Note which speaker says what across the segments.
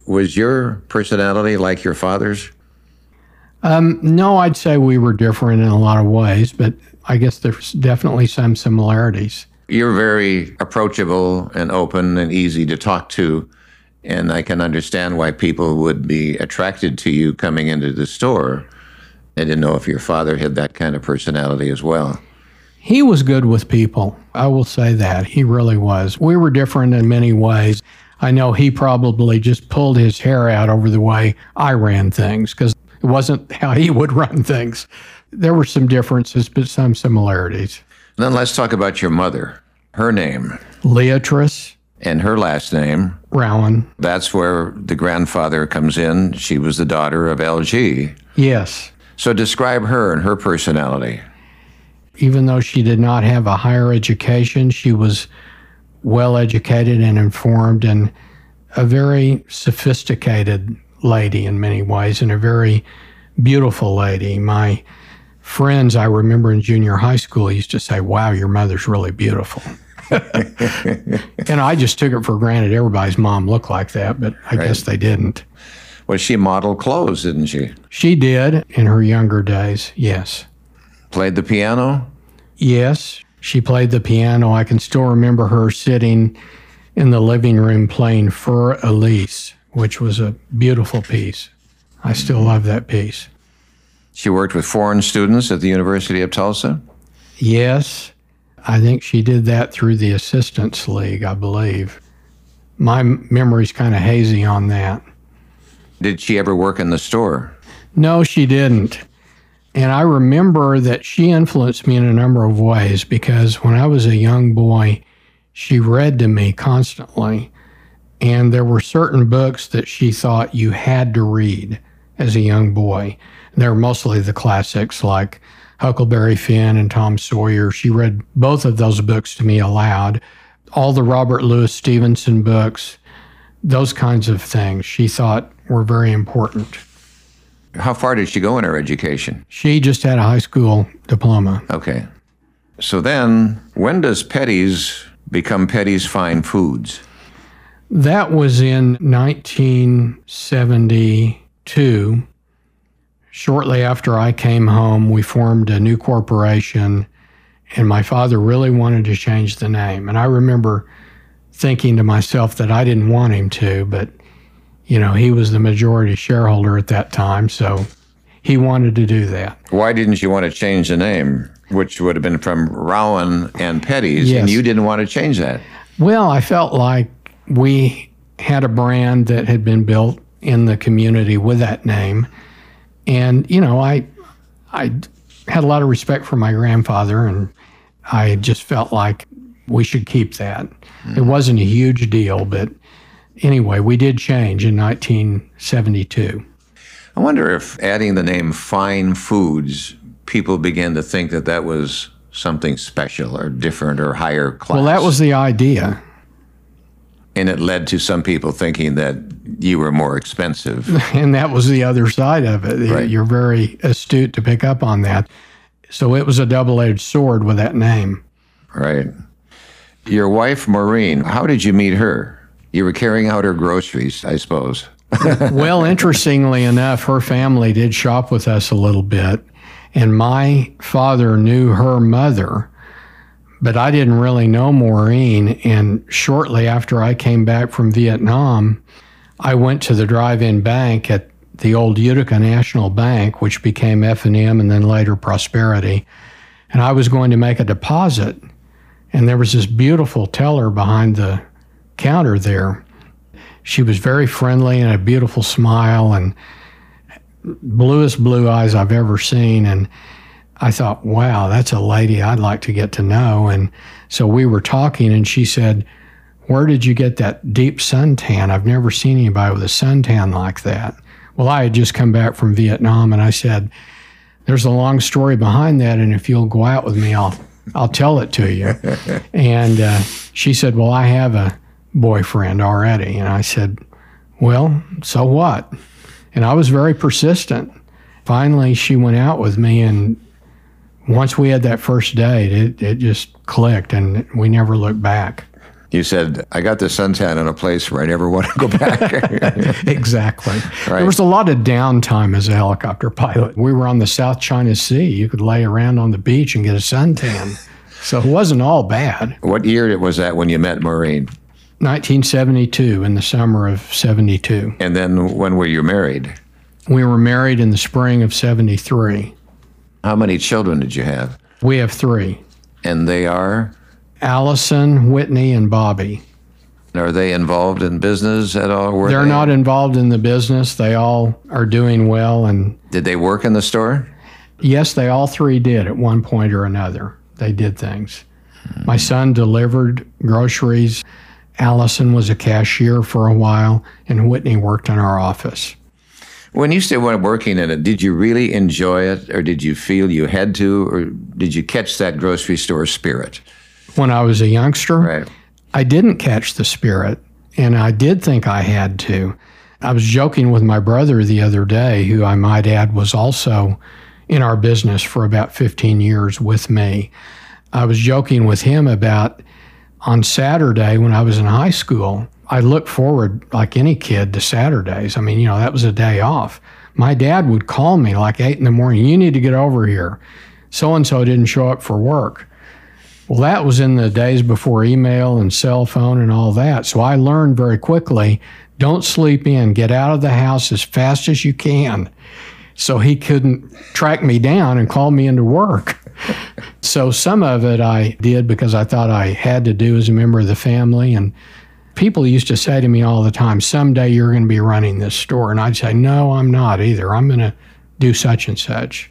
Speaker 1: Was your personality like your father's?
Speaker 2: No, I'd say we were different in a lot of ways, but I guess there's definitely some similarities.
Speaker 1: You're very approachable and open and easy to talk to, and I can understand why people would be attracted to you coming into the store. I didn't know if your father had that kind of personality as well.
Speaker 2: He was good with people. I will say that. He really was. We were different in many ways. I know he probably just pulled his hair out over the way I ran things because it wasn't how he would run things. There were some differences, but some similarities.
Speaker 1: Then let's talk about your mother. Her name.
Speaker 2: Leatrice.
Speaker 1: And her last name.
Speaker 2: Rowan.
Speaker 1: That's where the grandfather comes in. She was the daughter of L.G.
Speaker 2: Yes.
Speaker 1: So describe her and her personality.
Speaker 2: Even though she did not have a higher education, she was well educated and informed and a very sophisticated lady in many ways and a very beautiful lady. My friends, I remember in junior high school, used to say, "Wow, your mother's really beautiful." And I just took it for granted everybody's mom looked like that, but I guess they didn't.
Speaker 1: Well, she modeled clothes, didn't she?
Speaker 2: She did in her younger days, yes.
Speaker 1: Played the piano?
Speaker 2: Yes, she played the piano. I can still remember her sitting in the living room playing Für Elise, which was a beautiful piece. I still love that piece.
Speaker 1: She worked with foreign students at the University of Tulsa?
Speaker 2: Yes, I think she did that through the Assistants League, I believe. My memory's kind of hazy on that.
Speaker 1: Did she ever work in the store?
Speaker 2: No, she didn't. And I remember that she influenced me in a number of ways because when I was a young boy, she read to me constantly. And there were certain books that she thought you had to read as a young boy. They were mostly the classics like Huckleberry Finn and Tom Sawyer. She read both of those books to me aloud. All the Robert Louis Stevenson books, those kinds of things she thought were very important.
Speaker 1: How far did she go in her education?
Speaker 2: She just had a high school diploma.
Speaker 1: Okay. So then, when does Petty's become Petty's Fine Foods?
Speaker 2: That was in 1972. Shortly after I came home, we formed a new corporation, and my father really wanted to change the name. And I remember thinking to myself that I didn't want him to, but you know, he was the majority shareholder at that time, so he wanted to do that.
Speaker 1: Why didn't you want to change the name, which would have been from Rowan and Petty's,
Speaker 2: Yes.
Speaker 1: and you didn't want to change that?
Speaker 2: Well, I felt like we had a brand that had been built in the community with that name. And, you know, I had a lot of respect for my grandfather, and I just felt like we should keep that. It wasn't a huge deal, but anyway, we did change in 1972.
Speaker 1: I wonder if adding the name Fine Foods, people began to think that that was something special or different or higher class.
Speaker 2: Well, that was the idea.
Speaker 1: And it led to some people thinking that you were more expensive.
Speaker 2: And that was the other side of it.
Speaker 1: Right.
Speaker 2: You're very astute to pick up on that. So it was a double-edged sword with that name.
Speaker 1: Right. Your wife, Maureen, how did you meet her? You were carrying out her groceries, I suppose.
Speaker 2: Well, interestingly enough, her family did shop with us a little bit, and my father knew her mother, but I didn't really know Maureen. And shortly after I came back from Vietnam, I went to the drive-in bank at the old Utica National Bank, which became F&M and then later Prosperity, and I was going to make a deposit, and there was this beautiful teller behind the counter there. She was very friendly and a beautiful smile and bluest blue eyes I've ever seen. And I thought, wow, that's a lady I'd like to get to know. And so we were talking, and she said, "Where did you get that deep suntan? I've never seen anybody with a suntan like that." Well, I had just come back from Vietnam, and I said, "There's a long story behind that, and if you'll go out with me, I'll tell it to you." And she said, "Well, I have a boyfriend already." And I said, "Well, so what?" And I was very persistent. Finally, she went out with me, and once we had that first date, it just clicked, and we never looked back.
Speaker 1: You said, I got the suntan in a place where I never want to go back.
Speaker 2: Exactly.
Speaker 1: Right.
Speaker 2: There was a lot of downtime as a helicopter pilot. We were on the South China Sea. You could lay around on the beach and get a suntan. So it wasn't all bad.
Speaker 1: What year was that when you met Maureen?
Speaker 2: 1972, in the summer of 72.
Speaker 1: And then when were you married?
Speaker 2: We were married in the spring of 73.
Speaker 1: How many children did you have?
Speaker 2: We have 3.
Speaker 1: And they are?
Speaker 2: Allison, Whitney, and Bobby.
Speaker 1: Are they involved in business at all?
Speaker 2: They're not involved in the business. They all are doing well. And
Speaker 1: did they work in the store?
Speaker 2: yes, they all 3 did at one point or another. They did things. My son delivered groceries. Allison was a cashier for a while, and Whitney worked in our office.
Speaker 1: When you still were working in it, did you really enjoy it, or did you feel you had to, or did you catch that grocery store spirit?
Speaker 2: When I was a youngster,
Speaker 1: Right.
Speaker 2: I didn't catch the spirit, and I did think I had to. I was joking with my brother the other day, who I might add was also in our business for about 15 years with me. I was joking with him about on Saturday when I was in high school, I looked forward, like any kid, to Saturdays. I mean, that was a day off. My dad would call me like 8 in the morning, you need to get over here. So-and-so didn't show up for work. Well, that was in the days before email and cell phone and all that. So I learned very quickly, don't sleep in, get out of the house as fast as you can. So he couldn't track me down and call me into work. So some of it I did because I thought I had to do as a member of the family. And people used to say to me all the time, someday you're going to be running this store. And I'd say, no, I'm not either. I'm going to do such and such.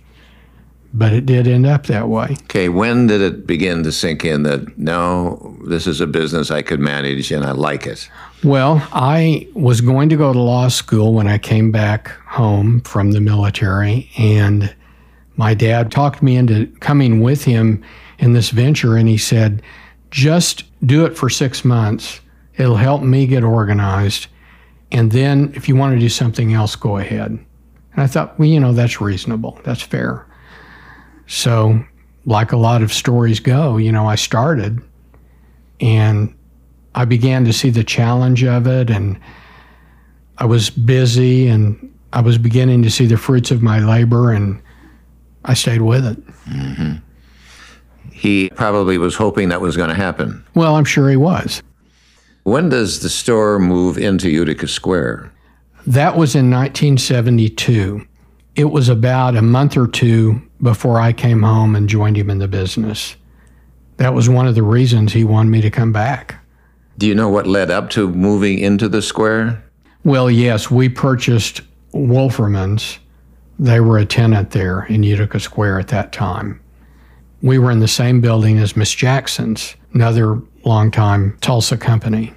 Speaker 2: But it did end up that way.
Speaker 1: Okay, when did it begin to sink in that, no, this is a business I could manage and I like it?
Speaker 2: Well, I was going to go to law school when I came back home from the military, and my dad talked me into coming with him in this venture, and he said, just do it for 6 months. It'll help me get organized, and then if you want to do something else, go ahead. And I thought, well, that's reasonable. That's fair. So like a lot of stories go, I started, and I began to see the challenge of it, and I was busy, and I was beginning to see the fruits of my labor, and I stayed with it.
Speaker 1: Mm-hmm. He probably was hoping that was going to happen.
Speaker 2: Well, I'm sure he was.
Speaker 1: When does the store move into Utica Square?
Speaker 2: That was in 1972. It was about a month or 2 before I came home and joined him in the business. That was one of the reasons he wanted me to come back.
Speaker 1: Do you know what led up to moving into the square?
Speaker 2: Well, yes, we purchased Wolferman's. They were a tenant there in Utica Square at that time. We were in the same building as Miss Jackson's, another longtime Tulsa company.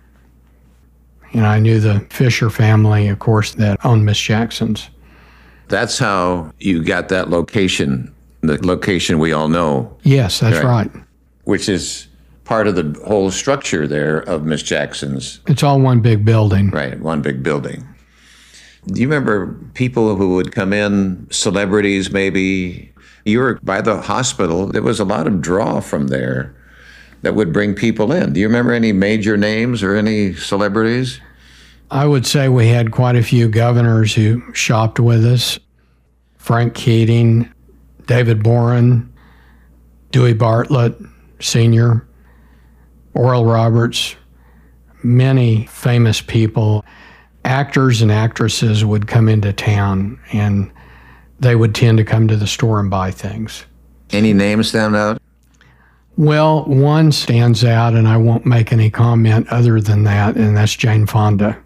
Speaker 2: And I knew the Fisher family, of course, that owned Miss Jackson's.
Speaker 1: That's how you got that location, the location we all know.
Speaker 2: Yes, that's right.
Speaker 1: Which is part of the whole structure there of Miss Jackson's.
Speaker 2: It's all one big building.
Speaker 1: Right, one big building. Do you remember people who would come in, celebrities maybe? You were by the hospital. There was a lot of draw from there that would bring people in. Do you remember any major names or any celebrities?
Speaker 2: I would say we had quite a few governors who shopped with us. Frank Keating, David Boren, Dewey Bartlett Sr., Oral Roberts, many famous people. Actors and actresses would come into town, and they would tend to come to the store and buy things.
Speaker 1: Any names stand out?
Speaker 2: Well, one stands out, and I won't make any comment other than that, and that's Jane Fonda.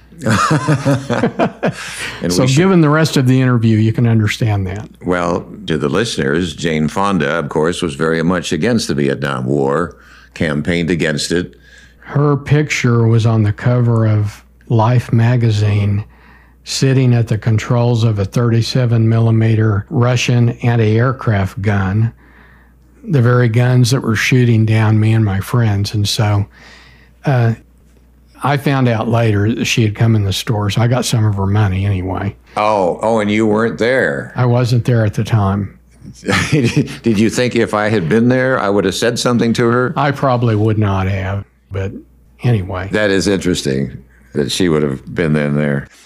Speaker 2: So given the rest of the interview, you can understand that.
Speaker 1: Well, to the listeners, Jane Fonda, of course, was very much against the Vietnam War, campaigned against it.
Speaker 2: Her picture was on the cover of Life magazine, sitting at the controls of a 37 millimeter Russian anti-aircraft gun, the very guns that were shooting down me and my friends. And so I found out later that she had come in the store, so I got some of her money anyway.
Speaker 1: Oh, and you weren't there.
Speaker 2: I wasn't there at the time.
Speaker 1: Did you think if I had been there, I would have said something to her?
Speaker 2: I probably would not have. But anyway.
Speaker 1: That is interesting that she would have been in there.